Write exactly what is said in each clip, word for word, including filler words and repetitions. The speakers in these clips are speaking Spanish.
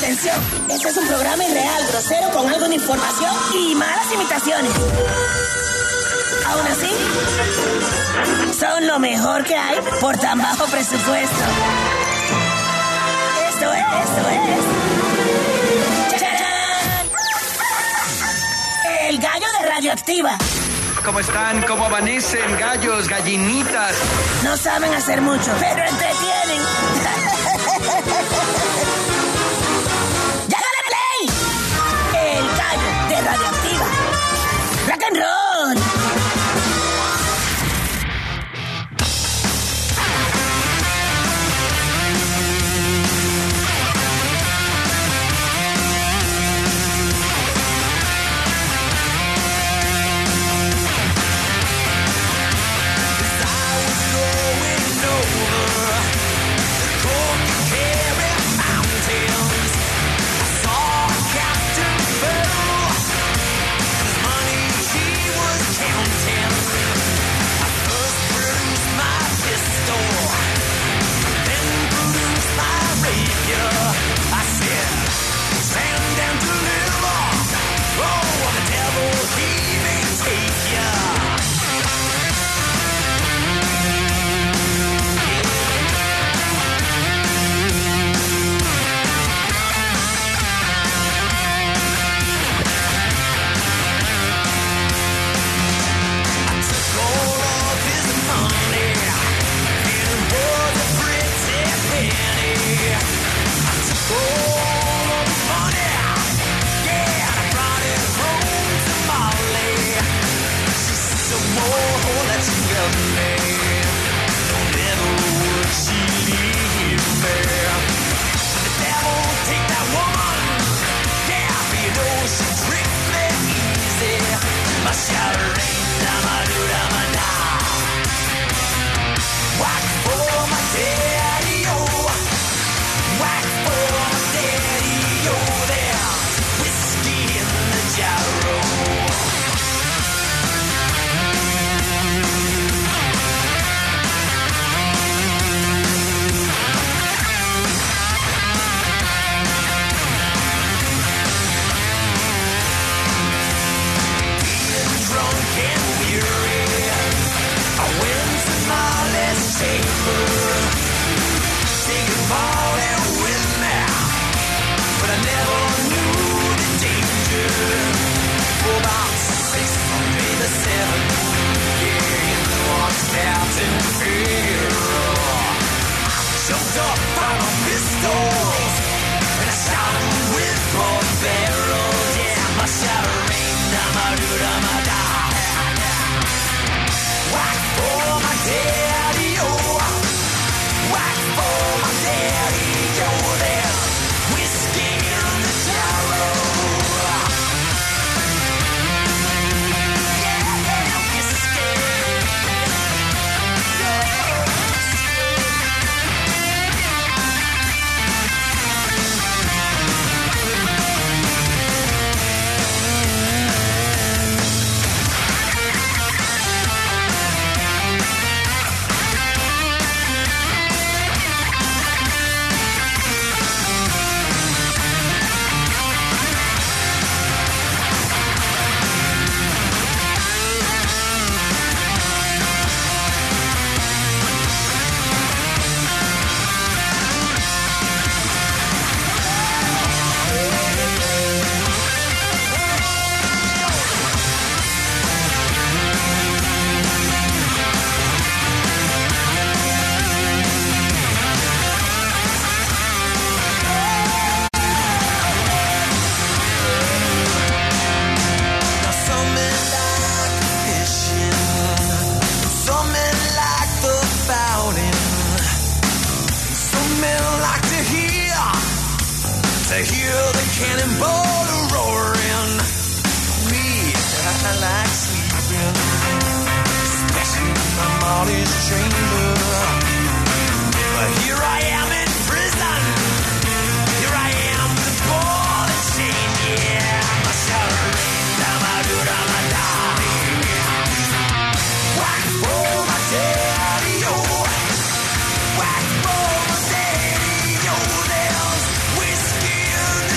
Atención, este es un programa irreal, grosero, con algo de información y malas imitaciones. Aún así, son lo mejor que hay por tan bajo presupuesto. Esto es, esto es... ¡Charán! El gallo de Radioactiva. ¿Cómo están? ¿Cómo amanecen? Gallos, gallinitas. No saben hacer mucho, pero entretienen. ¡Llágale play! El gallo de Radioactiva. Rock and roll. Whiskey in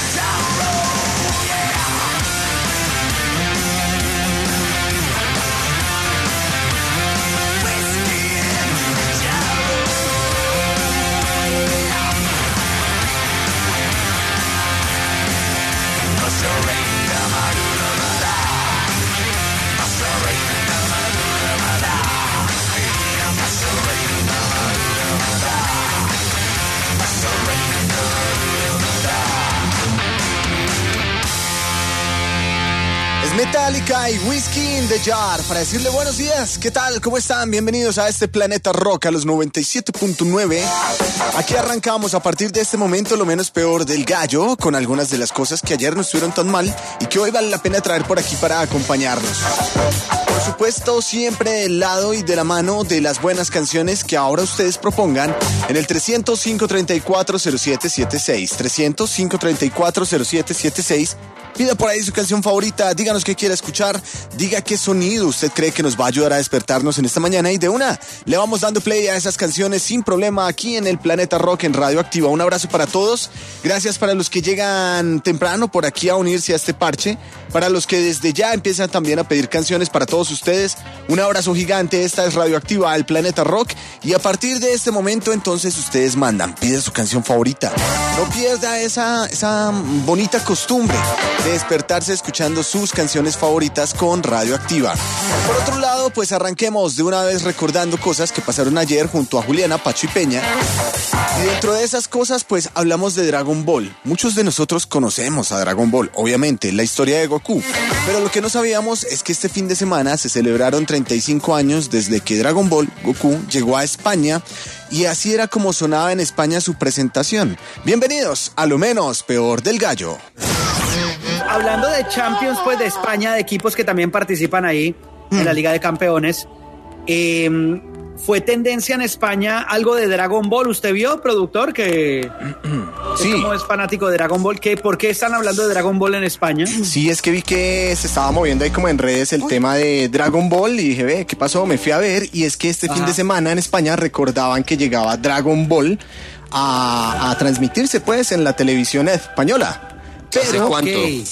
Metallica y Whiskey in the Jar para decirle buenos días. ¿Qué tal? ¿Cómo están? Bienvenidos a este Planeta Rock a los noventa y siete punto nueve. Aquí arrancamos a partir de este momento lo menos peor del gallo, con algunas de las cosas que ayer no estuvieron tan mal y que hoy vale la pena traer por aquí para acompañarnos. Por supuesto, siempre del lado y de la mano de las buenas canciones que ahora ustedes propongan en el trescientos, cinco treinta y cuatro, cero siete siete seis. trescientos, cinco treinta y cuatro, cero siete siete seis. Pida por ahí su canción favorita, díganos qué quiere escuchar, diga qué sonido usted cree que nos va a ayudar a despertarnos en esta mañana y de una le vamos dando play a esas canciones sin problema aquí en el Planeta Rock en Radio Activa. Un abrazo para todos, gracias para los que llegan temprano por aquí a unirse a este parche, para los que desde ya empiezan también a pedir canciones para todos ustedes, un abrazo gigante. Esta es Radio Activa, el Planeta Rock, y a partir de este momento entonces ustedes mandan, pide su canción favorita, no pierda esa, esa bonita costumbre de despertarse escuchando sus canciones favoritas con Radio Activa. Por otro lado, pues arranquemos de una vez recordando cosas que pasaron ayer junto a Juliana, Pacho y Peña. Y dentro de esas cosas, pues hablamos de Dragon Ball. Muchos de nosotros conocemos a Dragon Ball, obviamente, la historia de Goku. Pero lo que no sabíamos es que este fin de semana se celebraron treinta y cinco años desde que Dragon Ball, Goku, llegó a España. Y así era como sonaba en España su presentación. Bienvenidos a lo menos peor del gallo. Hablando de Champions, pues de España, de equipos que también participan ahí mm. en la Liga de Campeones, eh, fue tendencia en España algo de Dragon Ball. ¿Usted vio, productor, que, sí. que como es fanático de Dragon Ball? ¿Qué, ¿Por qué están hablando de Dragon Ball en España? Sí, es que vi que se estaba moviendo ahí como en redes el Uy. tema de Dragon Ball y dije, ve, ¿qué pasó? Me fui a ver y es que este Ajá. fin de semana en España recordaban que llegaba Dragon Ball a, a transmitirse pues en la televisión española. Pero, ¿hace cuánto? Okay.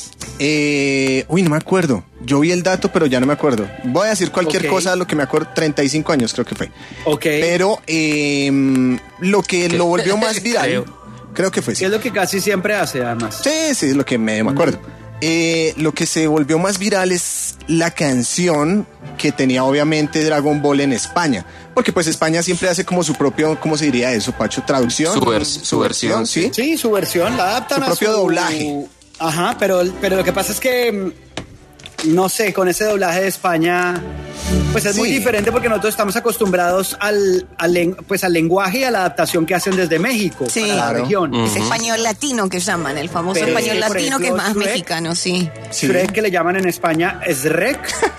Eh, uy, no me acuerdo. Yo vi el dato, pero ya no me acuerdo. Voy a decir cualquier okay. cosa, lo que me acuerdo, treinta y cinco años creo que fue. Ok. Pero eh, lo que ¿Qué? lo volvió más viral, creo. creo que fue sí. Es lo que casi siempre hace, además. Sí, sí, es lo que me, me acuerdo. Mm. Eh, lo que se volvió más viral es la canción que tenía obviamente Dragon Ball en España. Porque pues España siempre hace como su propio, ¿cómo se diría eso, Pacho? Traducción. Su, vers- su, su versión, versión, ¿sí? Sí, su versión, la adaptan su a propio su... doblaje. Ajá, pero, pero lo que pasa es que, no sé, con ese doblaje de España, pues es sí. muy diferente porque nosotros estamos acostumbrados al, al, pues, al lenguaje y a la adaptación que hacen desde México, sí. para claro. la región. Uh-huh. Es español latino que llaman, el famoso pero español latino ejemplo, que es más Shrek, mexicano, sí. sí. Shrek, que le llaman en España, es Rec.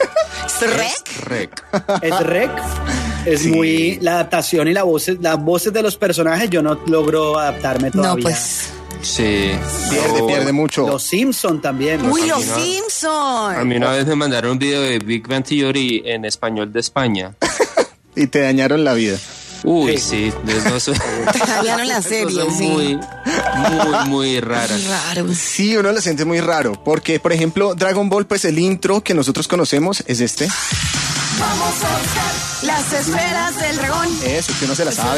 ¿Shrek? Es Rec. Es sí. muy, la adaptación y la voz, las voces de los personajes, yo no logro adaptarme todavía. No, pues... Sí. Pierde, oh, pierde mucho. Los Simpson también. Uy, los no, Simpson. A mí una vez me mandaron un video de Big Bang Theory en español de España. Y te dañaron la vida. Uy, sí. sí no soy, te dañaron la serie, sí. Muy, muy, muy raras. Raro. Sí, uno lo siente muy raro. Porque, por ejemplo, Dragon Ball, pues el intro que nosotros conocemos es este. Vamos a buscar las esferas del dragón. Eso, que uno se la sabe.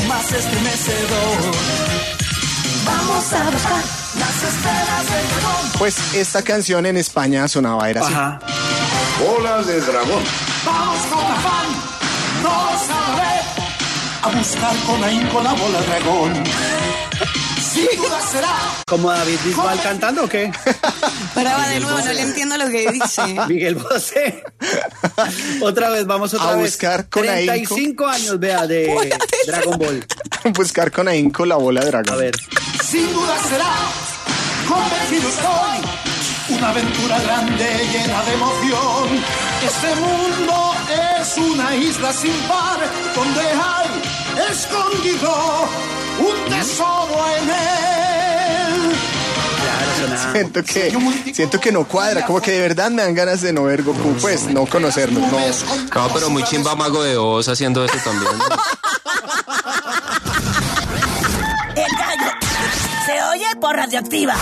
Vamos a buscar las esferas del dragón. Pues esta canción en España sonaba, era así. Ajá. Bolas de dragón. Vamos con afán, no sabré, a buscar con ahínco la bola de dragón. Sin duda será. ¿Como David Bisbal cantando o qué? Paraba de nuevo, no le entiendo lo que dice. Miguel Bosé. Otra vez, vamos otra a vez. Buscar con treinta y cinco ahínco. años, vea, de Dragon Ball. Buscar con ahínco la bola de dragón. A ver. Sin duda será, convencido estoy, una aventura grande llena de emoción. Este mundo es una isla sin par, donde hay escondido un tesoro en él. Claro, siento que siento que no cuadra, como que de verdad me dan ganas de no ver Goku, pues no conocerlo. No, no pero muy chimba Mago de Oz haciendo eso también. El gallo se oye por Radioactiva.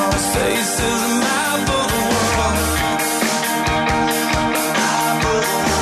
Faces a map of the world.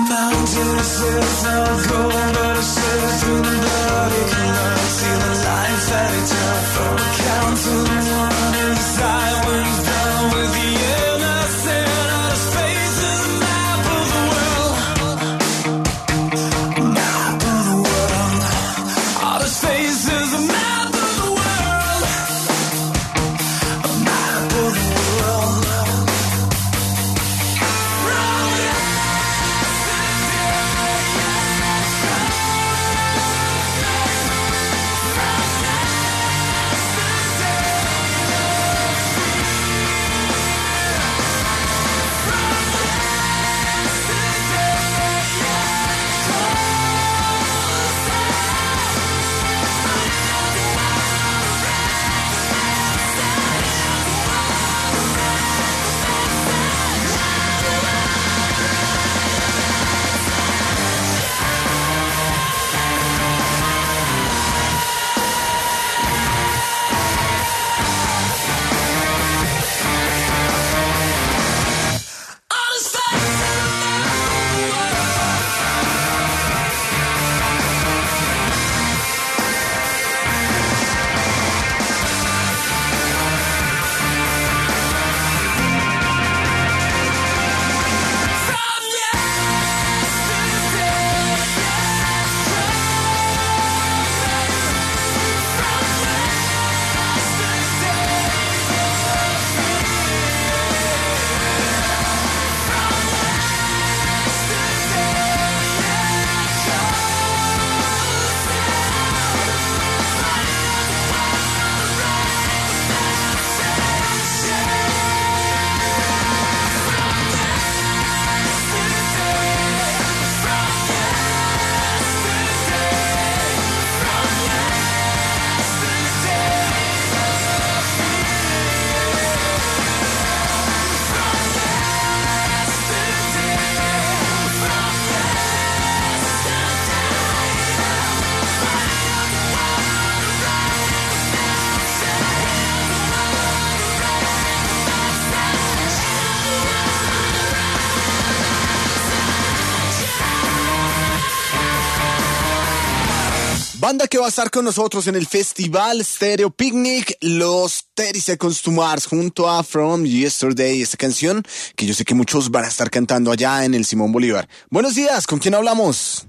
Banda que va a estar con nosotros en el Festival Stereo Picnic, los thirty Seconds to Mars, junto a From Yesterday, esta canción que yo sé que muchos van a estar cantando allá en el Simón Bolívar. Buenos días, ¿con quién hablamos?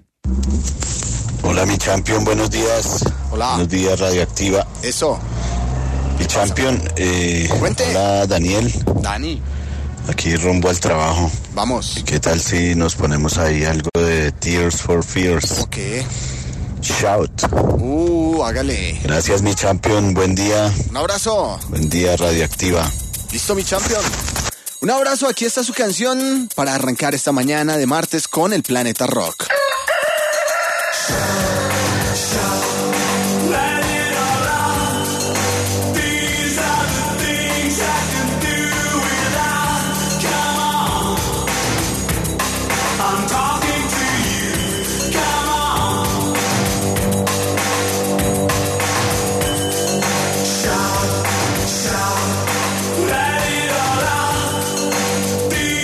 Hola, mi champion, buenos días. Hola. Buenos días, Radioactiva. Eso. Mi champion, eh, Cuente. Hola, Daniel. Dani. Aquí rumbo al trabajo. Vamos. ¿Qué tal si nos ponemos ahí algo de Tears for Fears? Ok. Shout. Uh, hágale. Gracias, mi champion. Buen día. Un abrazo. Buen día, Radioactiva. Listo, mi champion. Un abrazo, aquí está su canción para arrancar esta mañana de martes con el Planeta Rock.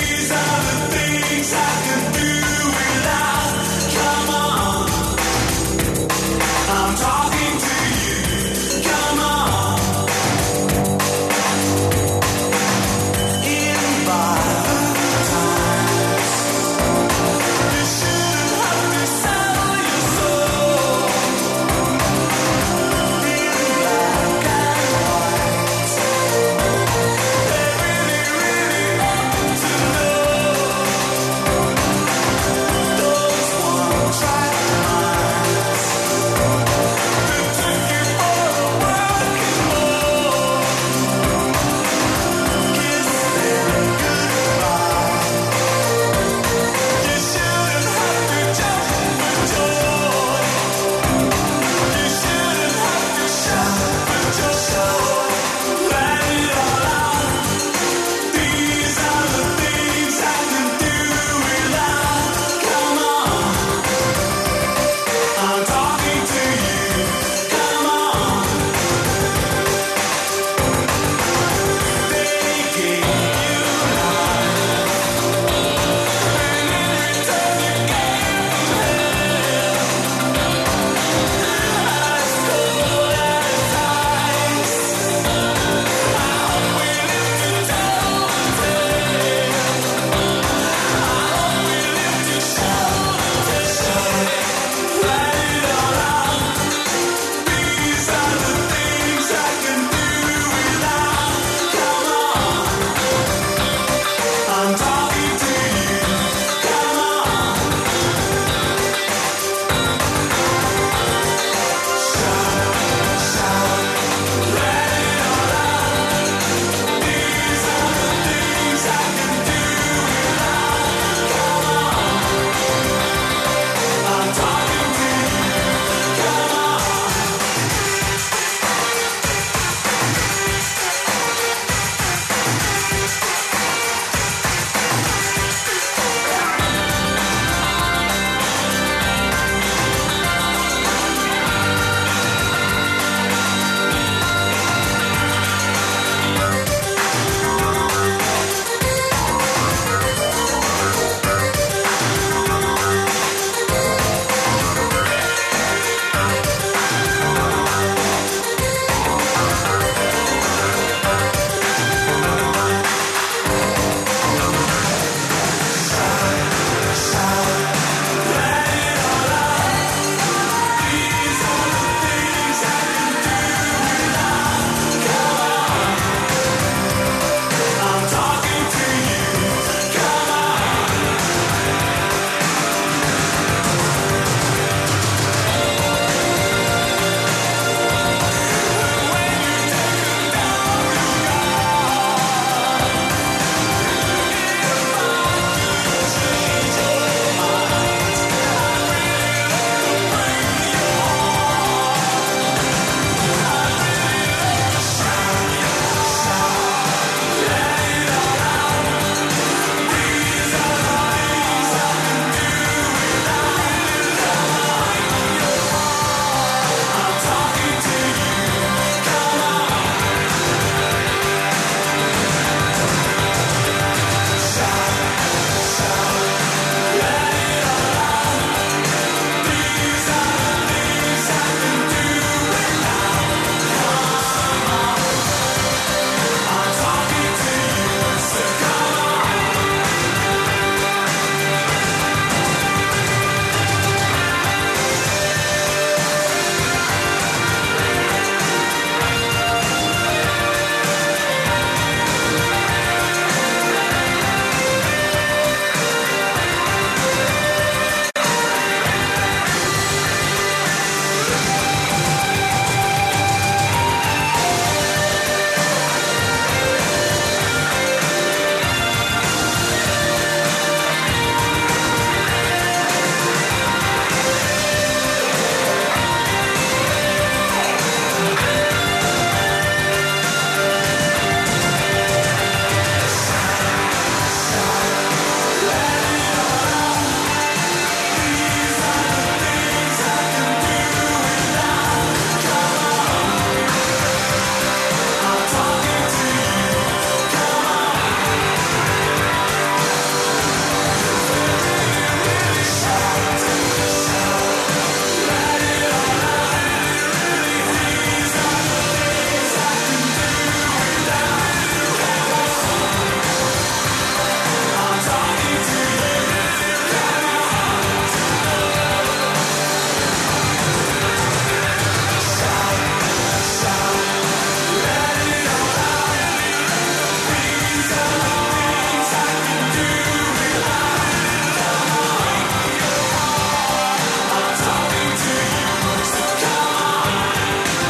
These are the things I can do without. Come on.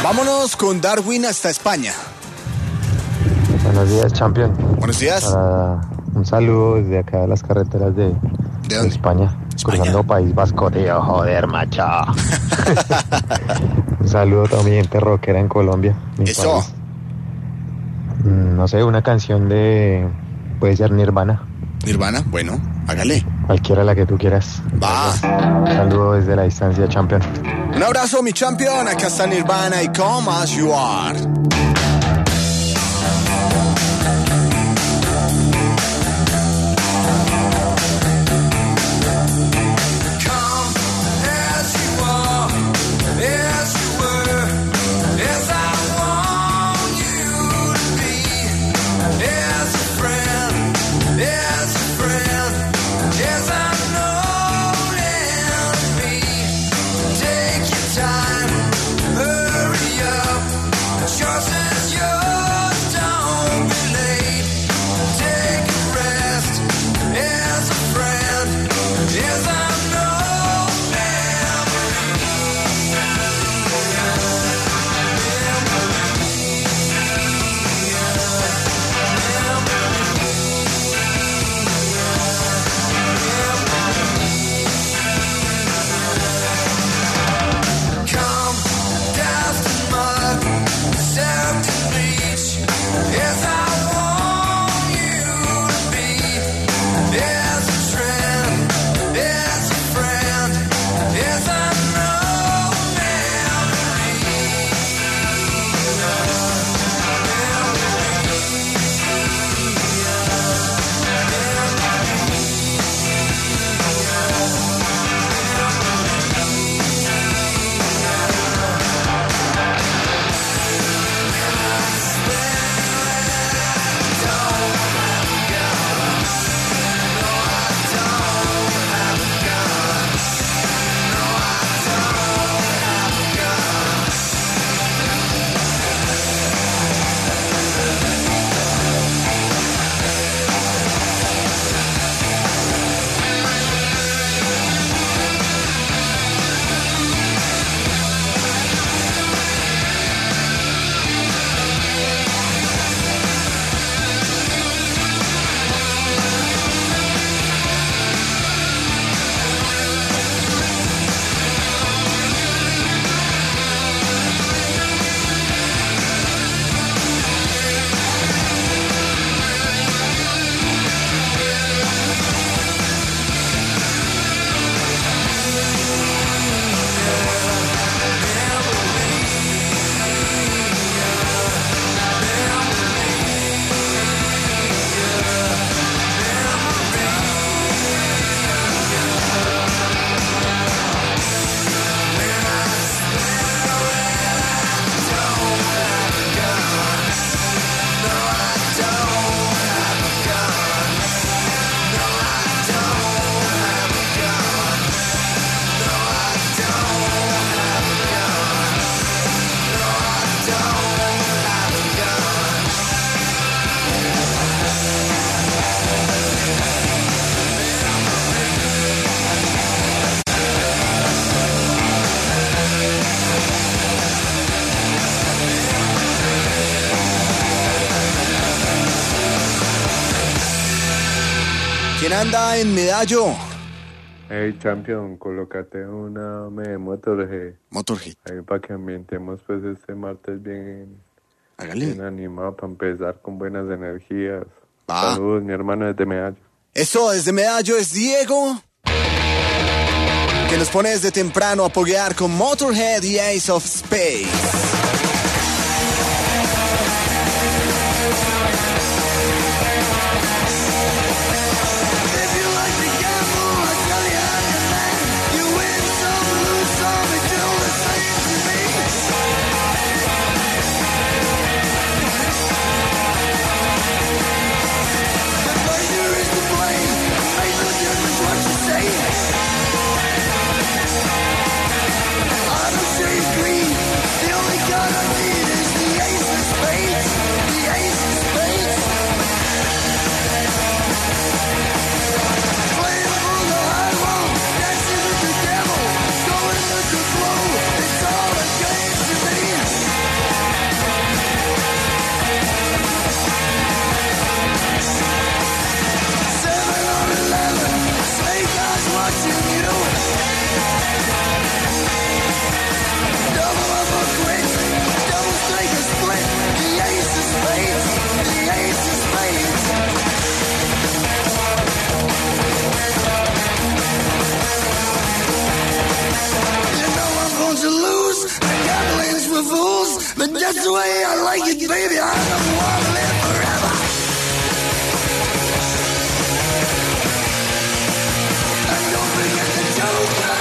Vámonos con Darwin hasta España. Buenos días, champion. Buenos días. Para un saludo desde acá de las carreteras de, ¿De, de España, España, cruzando País Vasco, tío, joder, macho. Un saludo a mi gente rockera en Colombia. Eso. País. No sé, una canción de... puede ser Nirvana. Nirvana, bueno, hágale. Cualquiera la que tú quieras. Va. Un saludo desde la distancia, champion. Un abrazo, mi champion. Acá está Nirvana y Come As You Are. ¿Quién anda en Medallo? Hey, champion, colócate una me Motorhead. Motorhead. Ahí para que ambientemos pues este martes bien, Hágale. bien animado para empezar con buenas energías. Va. Saludos, mi hermano desde Medallo. Eso, desde Medallo es Diego, que nos pone desde temprano a poguear con Motorhead y Ace of Spades. Green, the only God I need. but that's the way I like it, baby. I don't want to live forever. And don't forget the Joker.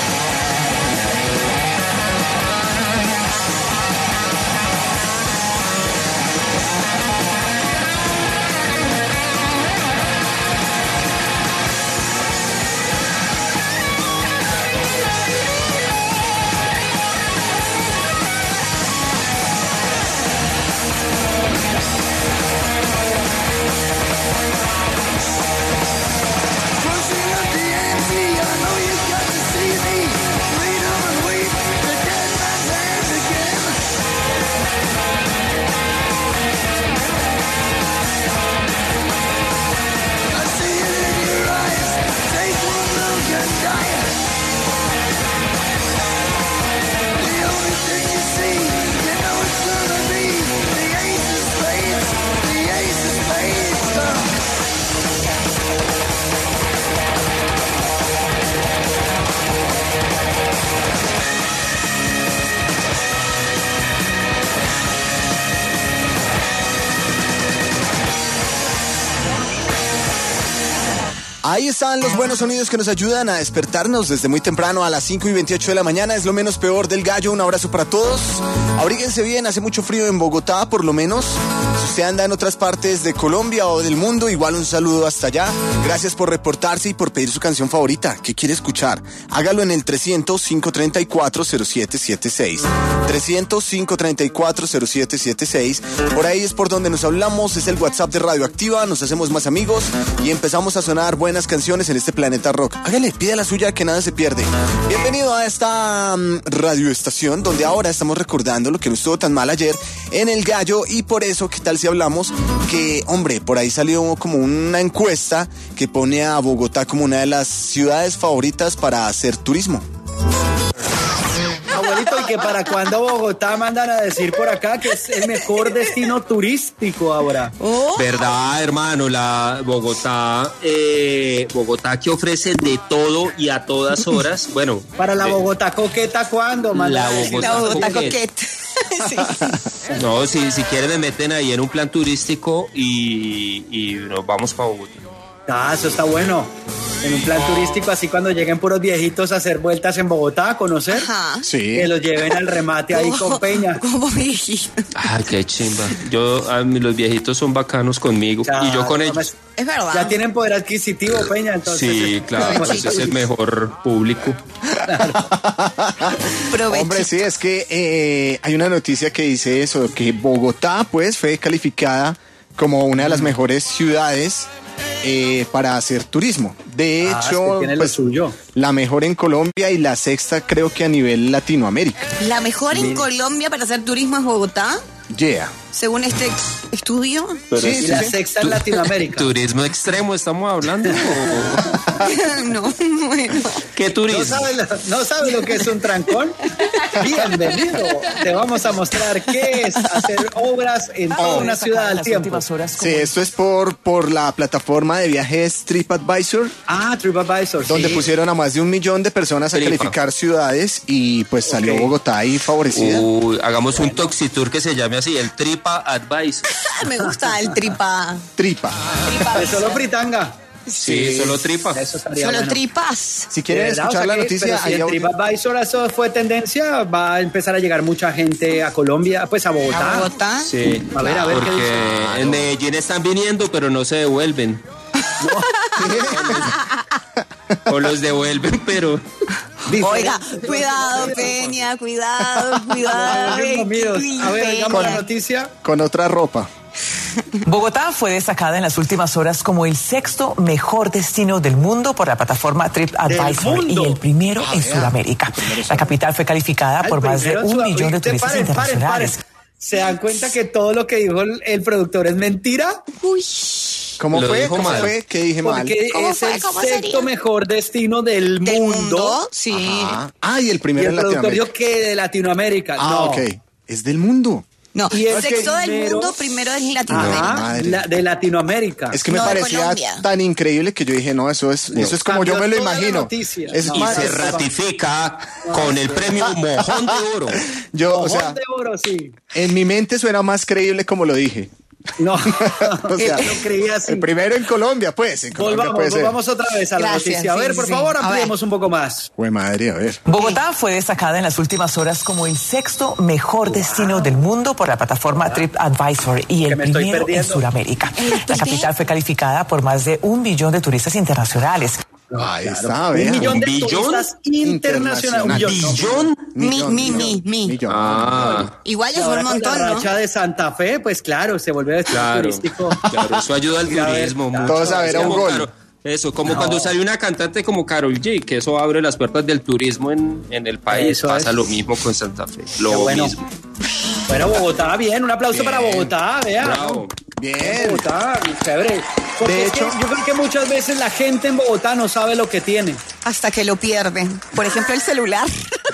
Ahí están los buenos sonidos que nos ayudan a despertarnos desde muy temprano a las cinco y veintiocho de la mañana. Es lo menos peor del gallo. Un abrazo para todos. Abríguense bien, hace mucho frío en Bogotá, por lo menos. Si usted anda en otras partes de Colombia o del mundo, igual un saludo hasta allá. Gracias por reportarse y por pedir su canción favorita. ¿Qué quiere escuchar? Hágalo en el trescientos, cinco treinta y cuatro, cero siete siete seis. trescientos, cinco treinta y cuatro, cero siete siete seis. Por ahí es por donde nos hablamos. Es el WhatsApp de Radioactiva. Nos hacemos más amigos y empezamos a sonar buenas canciones en este planeta rock. Hágale, pide la suya, que nada se pierde. Bienvenido a esta um, radioestación donde ahora estamos recordando lo que no estuvo tan mal ayer en El Gallo, y por eso, ¿qué tal si hablamos que, hombre, por ahí salió como una encuesta que pone a Bogotá como una de las ciudades favoritas para hacer turismo? Abuelito, ¿y que para cuándo Bogotá mandan a decir por acá que es el mejor destino turístico ahora? Oh. ¿Verdad, hermano? La Bogotá, eh, Bogotá que ofrece de todo y a todas horas. Bueno. Para la eh, Bogotá coqueta, ¿cuándo? La Bogotá, la Bogotá coqueta. coqueta. Sí. No, si, si quieren me meten ahí en un plan turístico y, y nos vamos para Bogotá. Ah, eso está bueno. En un plan turístico, así cuando lleguen puros viejitos a hacer vueltas en Bogotá, a conocer. Ajá. Sí. Que los lleven al remate ahí con Peña. Como viejitos. Ay, qué chimba. Yo, a mí, los viejitos son bacanos conmigo. Ya, y yo con no, ellos. Es verdad. Ya tienen poder adquisitivo, Peña, entonces. Sí, claro, pues es el mejor público. Hombre, sí, es que eh, hay una noticia que dice eso, que Bogotá, pues, fue calificada como una de las mejores ciudades eh, para hacer turismo. De Ah, hecho, es que tiene lo pues, suyo. la mejor en Colombia y la sexta creo que a nivel Latinoamérica. La mejor en Colombia para hacer turismo es Bogotá, Yeah. según este estudio. Sí, Y sí, la sí. sexta en Latinoamérica. ¿Turismo extremo estamos hablando? ¿O No, bueno. ¿Qué turismo? ¿No sabe, lo, ¿No sabe lo que es un trancón? Bienvenido. Te vamos a mostrar qué es hacer obras en toda una ciudad al tiempo. Sí, esto es por, por la plataforma de viajes TripAdvisor, Ah, TripAdvisor. donde sí. pusieron a más de un millón de personas a Tripa. calificar ciudades y pues salió Ok. Bogotá ahí favorecida. Uy, hagamos un toxitour que se llame así, el Tripa Advice. Me gusta el tripa. Tripa. De solo fritanga. Sí, solo tripa. Eso estaría Solo bueno. tripas. Si quieren ¿De verdad? escuchar O sea la que- noticia, pero si ahí en audio- TripAdvisor eso fue tendencia, va a empezar a llegar mucha gente a Colombia, pues a Bogotá. ¿A Bogotá? Sí, A ver, a ver qué porque dice. en Medellín están viniendo, pero no se devuelven. O los devuelven, pero... Oiga, cuidado, Peña, cuidado, cuidado. Ay, mamidos. A ver, Peña. digamos la noticia. con otra ropa. Bogotá fue destacada en las últimas horas como el sexto mejor destino del mundo por la plataforma TripAdvisor ¿Del mundo? y el primero Ah, en vea. Sudamérica. La capital fue calificada Al por más de primero en un Sudam- millón de Usted, turistas paren, paren, internacionales. paren. ¿Se dan cuenta que todo lo que dijo el, el productor es mentira? Uy. ¿Cómo Lo fue? dijo ¿Cómo mal. fue? ¿Qué dije mal? Porque ¿Cómo es fue? el ¿Cómo sexto sería? mejor destino del ¿Del mundo. mundo? Sí. Ah, ah, y el Y primero el en productor Latinoamérica. dijo que de Latinoamérica. Ah, no. ok. Es del mundo. No, Y el sexto del primero- mundo primero es Latinoamérica. Ah, la- de Latinoamérica. Es que me No, de parecía Colombia. tan increíble que yo dije, no, eso es, eso es como yo me lo Cambió toda la imagino. noticia. Es No, Y más, se es- ratifica con el premio Mojón de Oro. yo, o Mojón sea, de oro, sí. en mi mente suena más creíble como lo dije. No, O sea, lo creía así. el primero en Colombia, pues, en Colombia Volvamos, puede ser. volvamos otra vez a la Gracias, noticia. A sí, ver, sí, por sí. favor, A ver. ampliemos un poco más. Güey, madre, a ver. Bogotá fue destacada en las últimas horas como el sexto mejor destino del mundo por la plataforma TripAdvisor y Que el me estoy primero en perdiendo. Sudamérica. La capital fue calificada por más de un billón de turistas internacionales. Ahí está, Un vea. millón de ¿Billón? turistas internacionales. Un millón. no. ¿Billón? Mi, Millón, mi, mi, millón, mi. millón. Ah, Igual Y ya fue ahora un con montón, la ¿no? racha de Santa Fe, pues claro, se vuelve destino claro. turístico. Claro, eso ayuda al Y a ver, turismo mucho. Todos a ver Es a un como gol. Caro- Eso, como cuando sale una cantante como Karol G, que eso abre las puertas del turismo en, en el país. Eso Pasa es. lo mismo con Santa Fe. Lo Qué bueno. mismo. Bueno, Bogotá, bien, un aplauso Bien. para Bogotá, vea. Bravo. Bien. Bogotá, chévere. Porque De es que hecho- yo creo que muchas veces la gente en Bogotá no sabe lo que tiene. Hasta que lo pierden. Por ejemplo, el celular.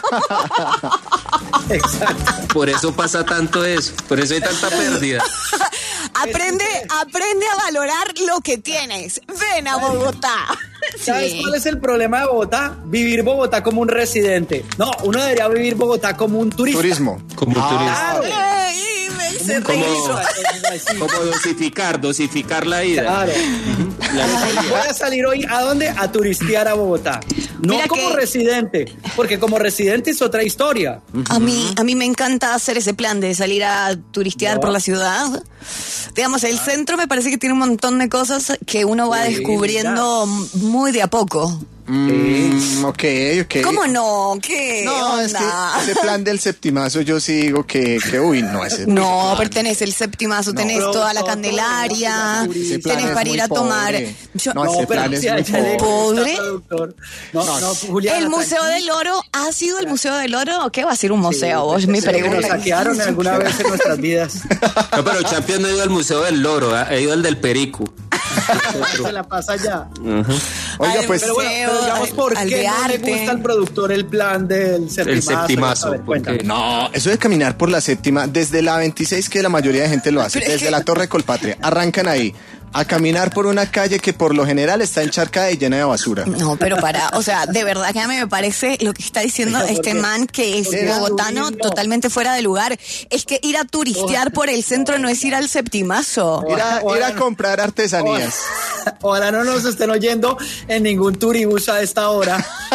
Exacto. Por eso pasa tanto eso. Por eso hay tanta pérdida. Aprende, aprende a valorar lo que tienes. Ven a Bogotá. ¿Sabes Sí. cuál es el problema de Bogotá? Vivir Bogotá como un residente. No, uno debería vivir Bogotá como un turista. Turismo. Como un turista. Claro. Ay, me hice Como- reír. Como dosificar, dosificar la ida. Claro. La- Voy a salir hoy, ¿a dónde? A turistear a Bogotá. No Mira como que- residente, porque como residente es otra historia. A mí, a mí me encanta hacer ese plan de salir a turistear No. por la ciudad. Digamos, el centro me parece que tiene un montón de cosas que uno va Sí, descubriendo muy de a poco. Mm, ok, ok. ¿Cómo no? ¿Qué No, es que onda? ese plan del septimazo yo sí digo que, que uy, no, ese No, pertenece el séptimazo, tenés pero toda la todo, Candelaria, todo, ese plan tenés es para muy ir a tomar. pobre. Yo- No, ese plan es si a muy ella le gusta, pobre. productor. No, no, Juliana, el Museo tranquila. del Oro, ¿ha sido el Museo del Oro o qué va a ser un museo? Vos me Sí, que nos preguntas. saquearon alguna vez en nuestras vidas. No, pero Champions no ha ido al Museo del Loro, ha ha ido al del Perico. Se la pasa ya. Oiga, Al pues Pero bueno, pero museo, digamos, ¿por al qué de no le arte. gusta al productor el plan del septimazo? septimazo, A ver, ¿por qué? cuéntame. no, eso de caminar por la séptima, desde la veintiséis que la mayoría de gente lo hace, Pero es desde que- la Torre Colpatria, arrancan ahí a caminar por una calle que por lo general está encharcada y llena de basura. No, pero para, o sea, de verdad que a mí me parece lo que está diciendo ¿Por este qué? man que es Porque bogotano subirlo. totalmente fuera de lugar. Es que ir a turistear por el centro no es ir al septimazo. Ir a, ir a Oigan. comprar artesanías. Ojalá no nos estén oyendo en ningún turibús a esta hora.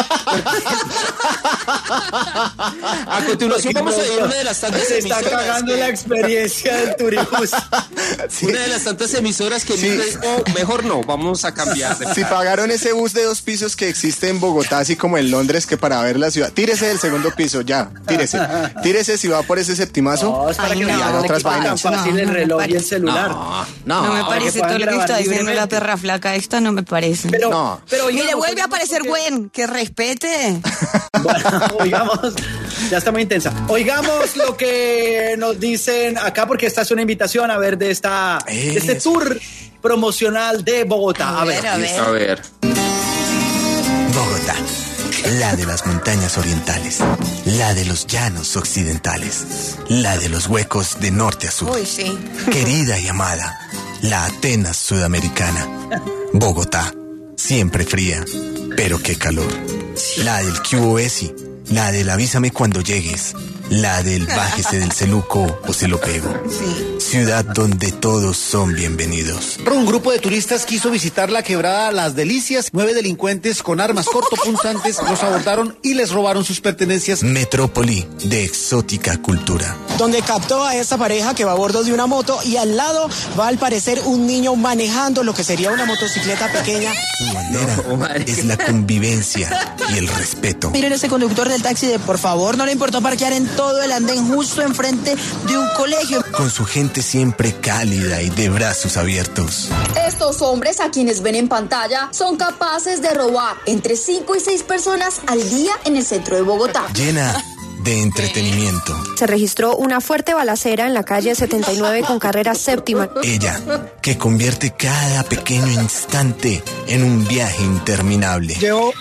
A continuación vamos a ir a una de las tantas Se está emisoras. cagando que- la experiencia del turibús. Sí. Una de las tantas emisoras que Sí. dijo, mejor no, vamos a cambiar. de Si plan". pagaron ese bus de dos pisos que existe en Bogotá, así como en Londres, que para ver la ciudad, tírese del segundo piso, ya, tírese. Tírese si va por ese septimazo. No, es para Ay, que no, no hagan otras tan vainas. fácil No, el no me reloj y el parece. celular. No, No me no. parece que todo lo que puedan está grabar diciendo la libremente. perra flaca. Esto no me parece. Pero, No. pero Mire, oigamos, vuelve a oigamos, aparecer porque- Gwen, que respete. Bueno, oigamos, ya está muy intensa. Oigamos lo que nos dicen acá, porque esta es una invitación a ver de, esta, de este Eso. tour promocional de Bogotá. A ver, a ver. A ver. Bogotá, la de las montañas orientales, la de los llanos occidentales, la de los huecos de norte a sur. Uy, sí. Querida y amada, la Atenas sudamericana. Bogotá, siempre fría, pero qué calor. La del Q O S I, la del avísame cuando llegues, la del bájese del celuco o se lo pego. Ciudad donde todos son bienvenidos. Un grupo de turistas quiso visitar la quebrada Las Delicias. Nueve delincuentes con armas cortopunzantes los abordaron y les robaron sus pertenencias. Metrópoli de exótica cultura. Donde captó a esta pareja que va a bordo de una moto y al lado va al parecer un niño manejando lo que sería una motocicleta pequeña. Su bandera es la convivencia y el respeto. Miren ese conductor del taxi de por favor, no le importó parquear en todo el andén justo enfrente de un colegio. Con su gente siempre cálida y de brazos abiertos. Estos hombres a quienes ven en pantalla son capaces de robar entre cinco y seis personas al día en el centro de Bogotá. Llena de entretenimiento. Se registró una fuerte balacera en la calle setenta y nueve con carrera séptima. Ella, que convierte cada pequeño instante en un viaje interminable. Llevo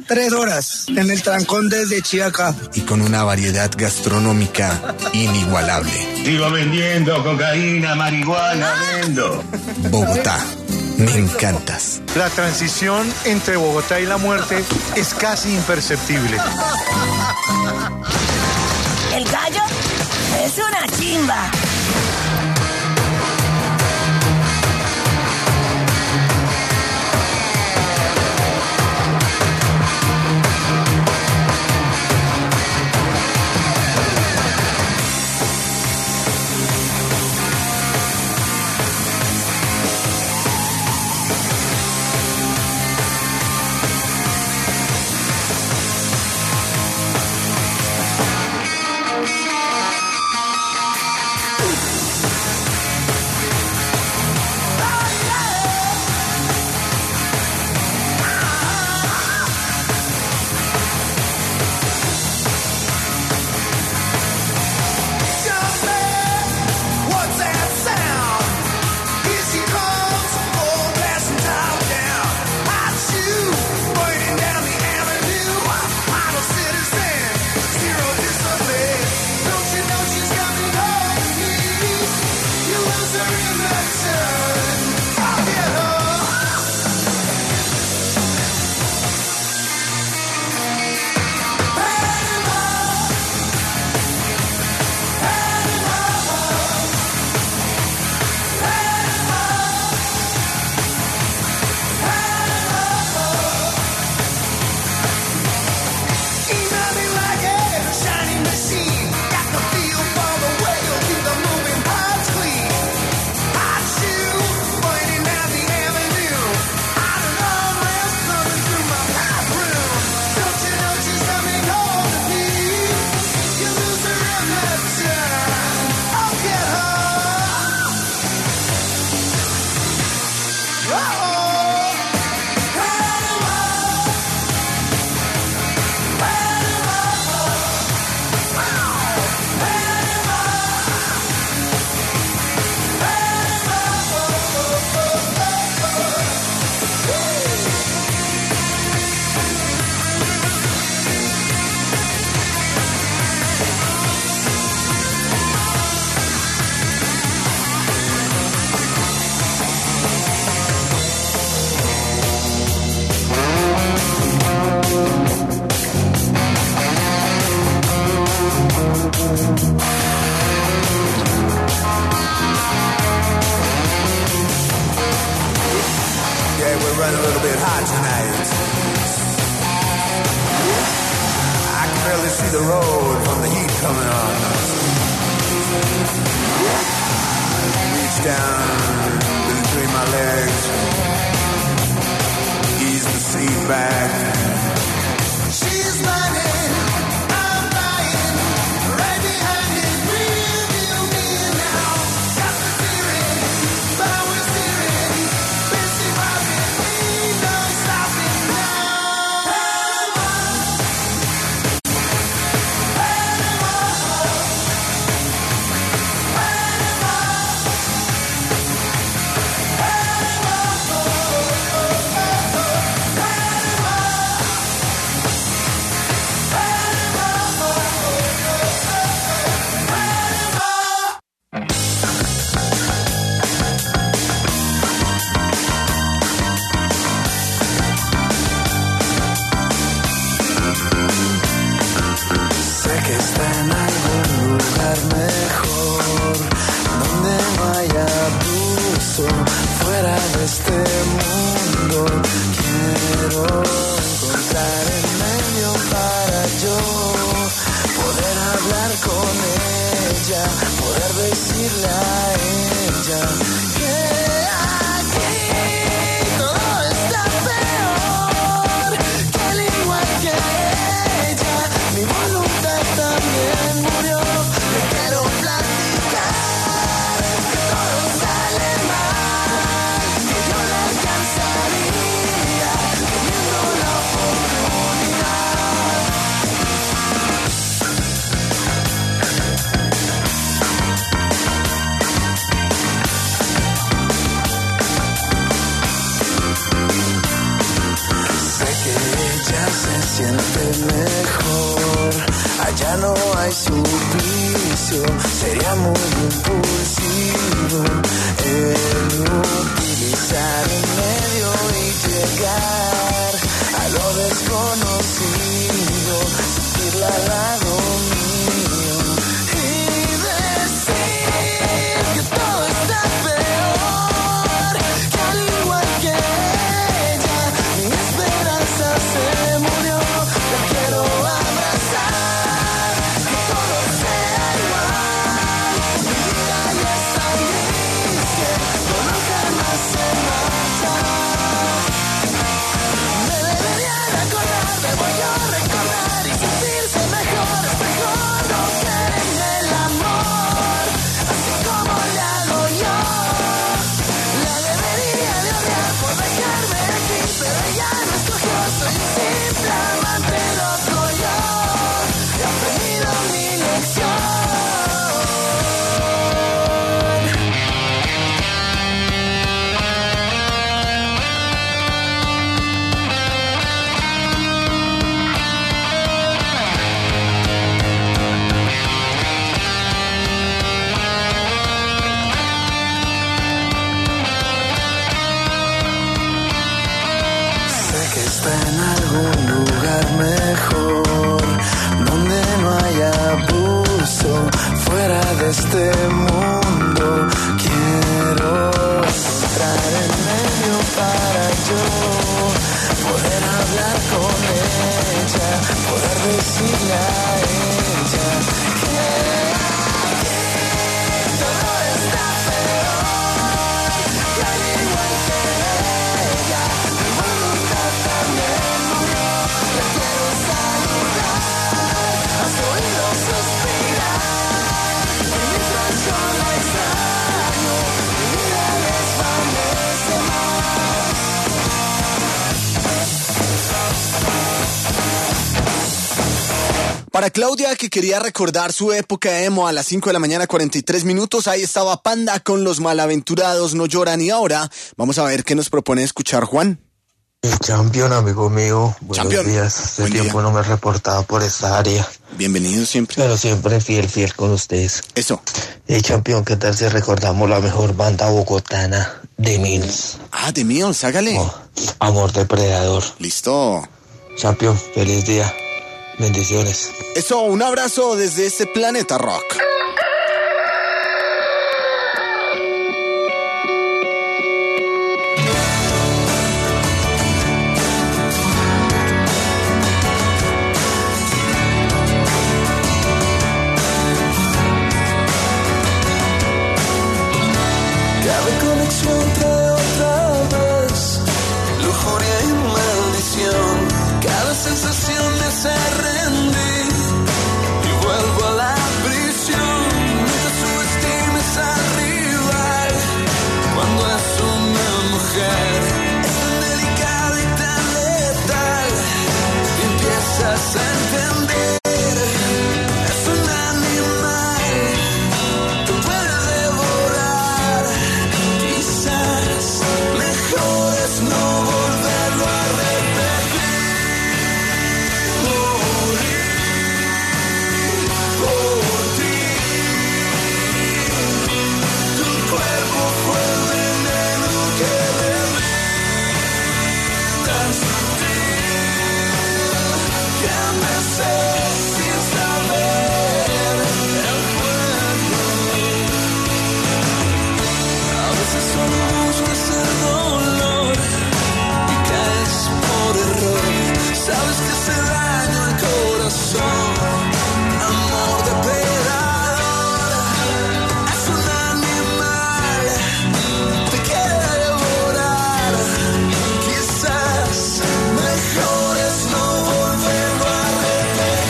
tres horas en el trancón desde Chiacá. Y con una variedad gastronómica inigualable. Sigo vendiendo cocaína, marihuana, vendo. Bogotá, me encantas. La transición entre Bogotá y la muerte es casi imperceptible. El gallo es una chimba. mejor. Allá no hay suplicio, sería muy impulsivo el utilizar el medio y llegar a lo desconocido, sentirla al lado mío y decir que todo está peor, que al igual que ella, mi esperanza se murió. La quiero abrazar, que todo sea igual. Mi vida ya es tan gris que no nunca más se marcha. Me deberían acordar, debo yo recordar y sentirse mejor. Es mejor no creer en el amor, así como le hago yo. La debería de odiar por dejarme aquí, pero ella no escogió. Soy un simple amante loco yo, he aprendido mi lección. Sé que está en algún lugar mejor, donde no haya abuso, fuera de este mundo. Quiero encontrar el medio para yo poder hablar con ella, poder decirle a ella que aquí todo está peor, que al igual que ella, mi voluntad también murió. La quiero saludar, a su oído suspirar, y mientras yo la extraño, mi vida desvanece más. Para Claudia, que quería recordar su época emo a las cinco de la mañana, cuarenta y tres minutos, ahí estaba Panda con Los Malaventurados No Lloran. Y ahora vamos a ver qué nos propone escuchar Juan. El Champion, amigo mío, buenos Champion. días. Hace Buen tiempo día. no me reportaba por esta área. Bienvenido siempre. Pero siempre fiel, fiel con ustedes. Eso. El Champion, ¿qué tal si recordamos la mejor banda bogotana, The Mills? Ah, The Mills, hágale. Oh, Amor Depredador. Listo. Champion, feliz día. Bendiciones. Eso, un abrazo desde este Planeta Rock. Cada conexión trae otra vez lujuria y maldición. Cada sensación me hace rendir y vuelvo a la prisión. Nunca subestimes al rival cuando es una mujer. Es tan delicada y tan letal que empiezas a entender. Es un animal, te puede devorar. Quizás mejor es no volverlo a repetir. Morir por ti. Tu cuerpo fue el veneno que bebí tan sutil que empecé sin saber el juego. A veces solo buscas el dolor y caes por error. Sabes que hace daño al corazón. Amor depredador. Es un animal, te quiere devorar. Quizás mejor es no volverlo a repetir.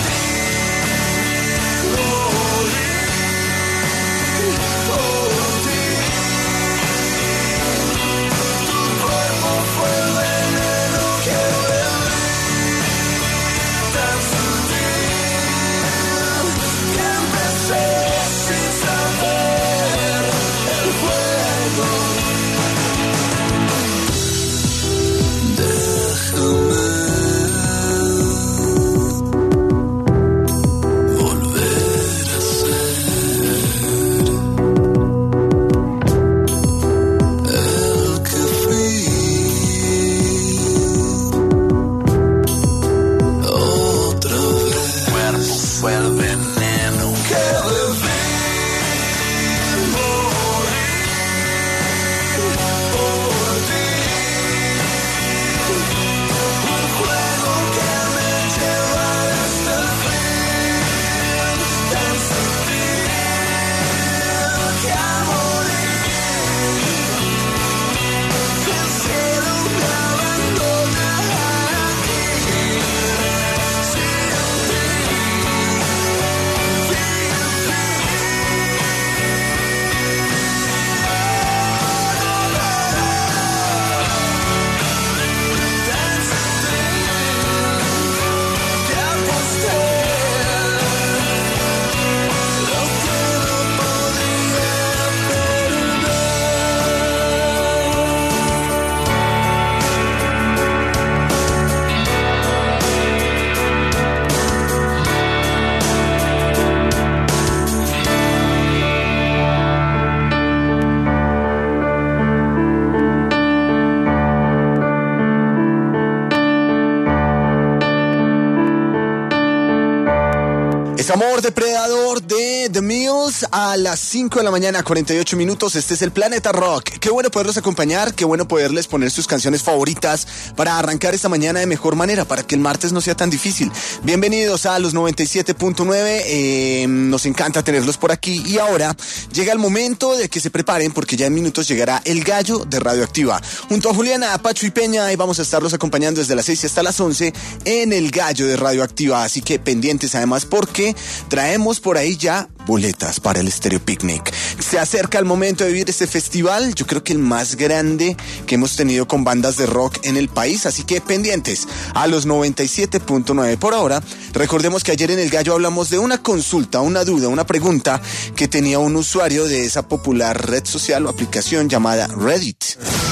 Es Amor Depredador de The Mills a las cinco de la mañana, cuarenta y ocho minutos. Este es el Planeta Rock. Qué bueno poderlos acompañar, qué bueno poderles poner sus canciones favoritas para arrancar esta mañana de mejor manera, para que el martes no sea tan difícil. Bienvenidos a los noventa y siete punto nueve. Eh, nos encanta tenerlos por aquí. Y ahora llega el momento de que se preparen, porque ya en minutos llegará el gallo de Radioactiva. Junto a Juliana, Pacho y Peña, y vamos a estarlos acompañando desde las seis hasta las once en el gallo de Radioactiva. Así que pendientes además, porque traemos por ahí ya boletas para el Stereo Picnic. Se acerca el momento de vivir este festival, yo creo que el más grande que hemos tenido con bandas de rock en el país, así que pendientes a los noventa y siete punto nueve. Por ahora, recordemos que ayer en el Gallo hablamos de una consulta, una duda, una pregunta que tenía un usuario de esa popular red social o aplicación llamada Reddit.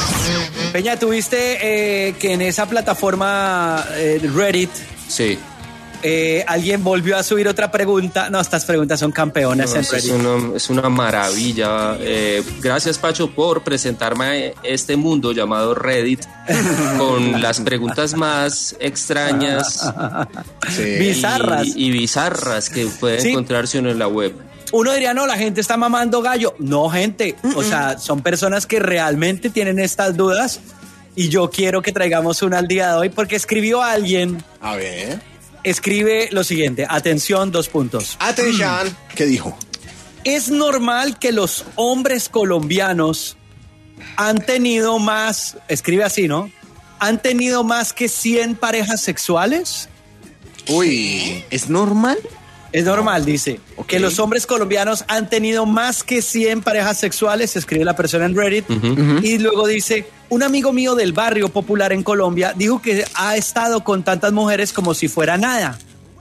Peña, ¿tuviste eh, que en esa plataforma eh, Reddit... Sí. Eh, alguien volvió a subir otra pregunta? No, estas preguntas son campeonas No, en es, Reddit. una, es una maravilla. Eh, gracias, Pacho, por presentarme a este mundo llamado Reddit con las preguntas más extrañas, sí. bizarras y, y bizarras que puede sí. encontrarse uno en la web. Uno diría, no, la gente está mamando gallo. No, gente, mm-mm. o sea, son personas que realmente tienen estas dudas y yo quiero que traigamos una al día de hoy porque escribió alguien. A ver... Escribe lo siguiente, atención, dos puntos. Atención. ¿Qué dijo? ¿Es normal que los hombres colombianos han tenido más, escribe así, ¿no? ¿Han tenido más que cien parejas sexuales? Uy, ¿es normal? Es normal, dice, okay. que los hombres colombianos han tenido más que cien parejas sexuales, escribe la persona en Reddit, uh-huh. Uh-huh. Y luego dice, un amigo mío del barrio popular en Colombia dijo que ha estado con tantas mujeres como si fuera nada.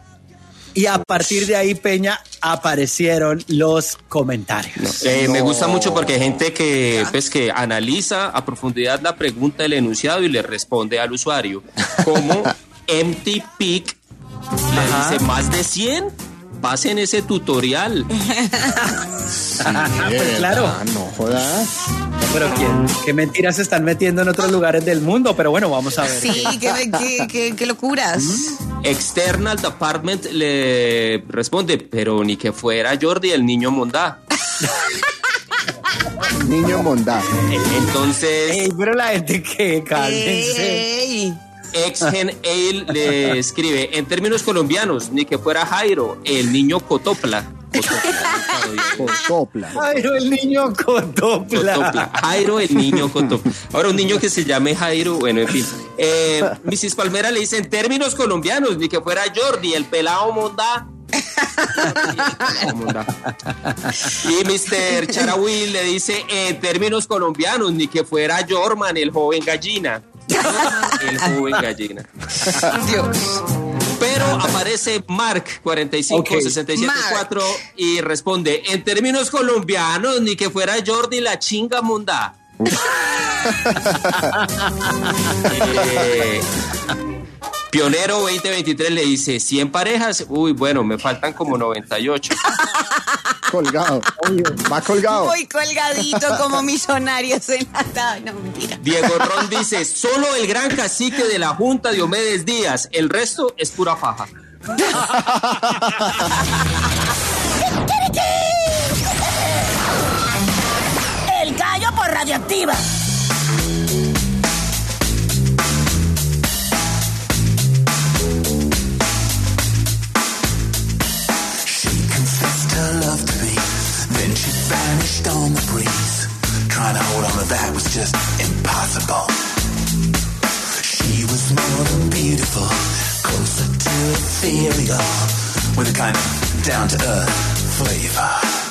Y a partir de ahí, Peña, aparecieron los comentarios. No, eh, no. Me gusta mucho porque hay gente que, pues, que analiza a profundidad la pregunta del enunciado y le responde al usuario, como Empty Pic le Ajá. dice, ¿más de cien? Pasen ese tutorial. Sí, pues claro. No jodas. Pero ¿quién? ¿Qué mentiras se están metiendo en otros lugares del mundo? Pero bueno, vamos a ver. Sí, qué, qué, qué, qué locuras. ¿Mm? External Department le responde, pero ni que fuera Jordi el niño Mondá. Niño Mondá. Entonces. Ey, pero la gente que cálmense. Ey. Ex-Gen Ale le escribe, en términos colombianos, ni que fuera Jairo, el niño Cotopla. Cotopla. Jairo, el niño Cotopla. Cotopla. Jairo, el niño Cotopla. Ahora, un niño que se llame Jairo, bueno, en fin. Eh, missus Palmera le dice, en términos colombianos, ni que fuera Jordi, el pelao Mondá. Y mister Charawi le dice, en términos colombianos, ni que fuera Jorman, el joven gallina. El joven gallina. Dios. Pero aparece Mark cuarenta y cinco sesenta y siete cuatro y responde, en términos colombianos, ni que fuera Jordi la chinga munda. eh, Pionero veinte veintitrés le dice, cien parejas, uy, bueno, me faltan como noventa y ocho. Colgado, va colgado. Muy colgadito como millonarios en la tabla, no, mentira. Diego Ron dice, solo el gran cacique de la Junta Diomedes Díaz, el resto es pura faja. El gallo por Radioactiva. Her love to me, then she vanished on the breeze. Trying to hold on to that was just impossible. She was more than beautiful, closer to ethereal, with a kind of down-to-earth flavor.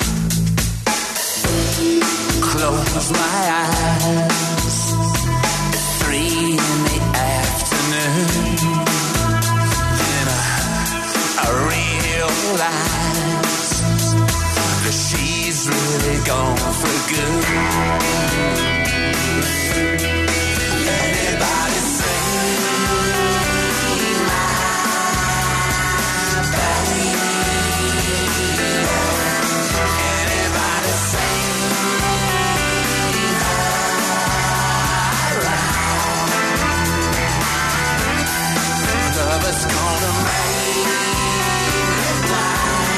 Close my eyes at three in the afternoon, then I, I realized she's really gone for good. Anybody save my baby? Anybody save her? Love is gonna make it blind.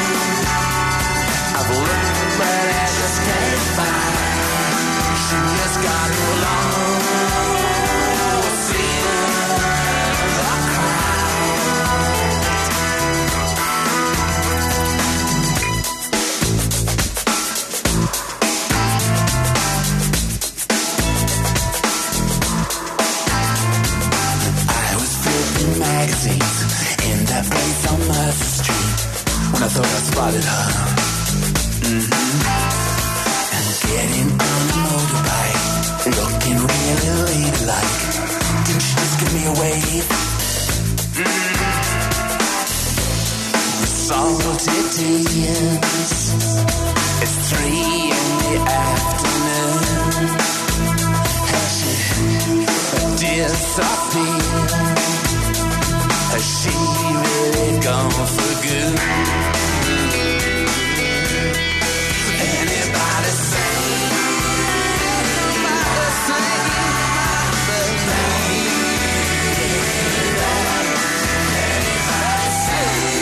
across the street when I thought I spotted her. Mm-hmm. And getting on the motorbike, looking really ladylike. Didn't she just give me a wave? Mm-hmm. Salty tears. It's three in the afternoon. Has she disappeared? Has she really gone for good? Anybody sing? Anybody sing? Anybody sing?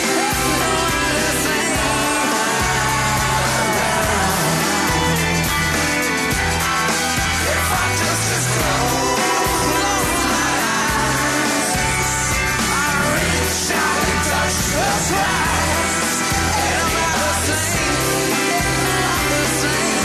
If I just as close my eyes, I reach out and touch the skies. Anybody sing? Anybody sing?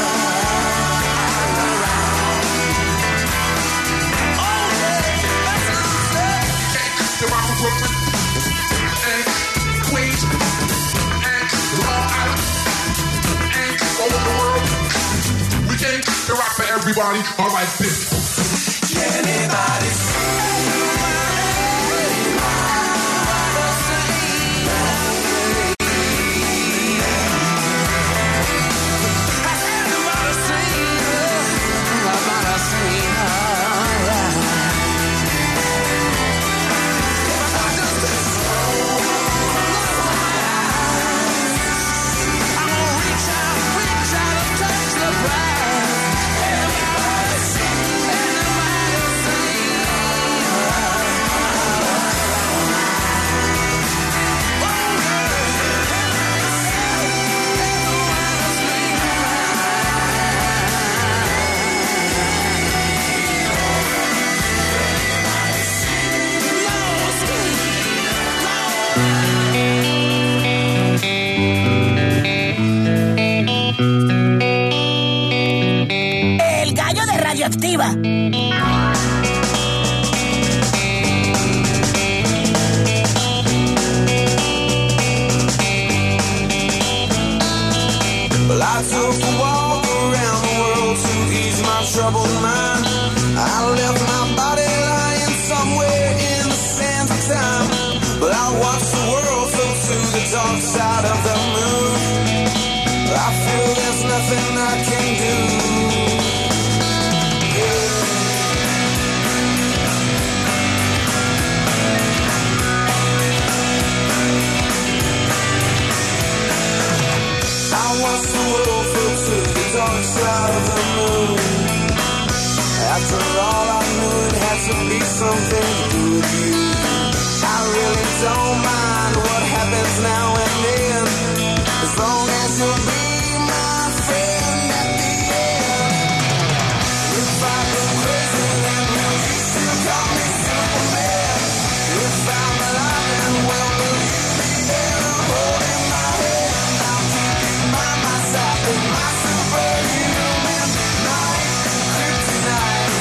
Oh yeah, that's what I'm saying. The rock from Brooklyn, and Queens, and Long Island, and all over the world. We came to rock for everybody. All right, bitch. Anybody El gallo de Radioactiva. Well, I took a walk around the world to ease my troubled mind. I left my body lying somewhere in the sands of time. But I watched the world float to the dark side of the moon. I feel there's nothing I can do. I watched the world float to the dark side of the moon. After all, I knew it had to be something to do with you. I really don't mind what happens now and then, as long as you'll be my friend at the end. If I go crazy, then will you still call me Superman? If I'm alive and well, will you be there holding my hand? I'll keep you by my side, be my superhuman, my kryptonite.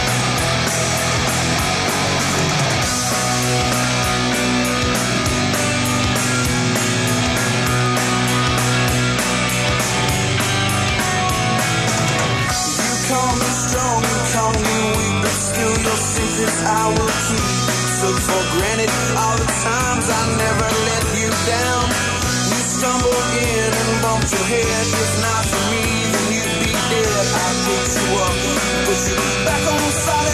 Call me strong, you call me weak, but still your secrets I will keep. Took for granted all the times I never let you down. You stumbled in and bumped your head. If not for me, then you'd be dead. I picked you up, put you back on solid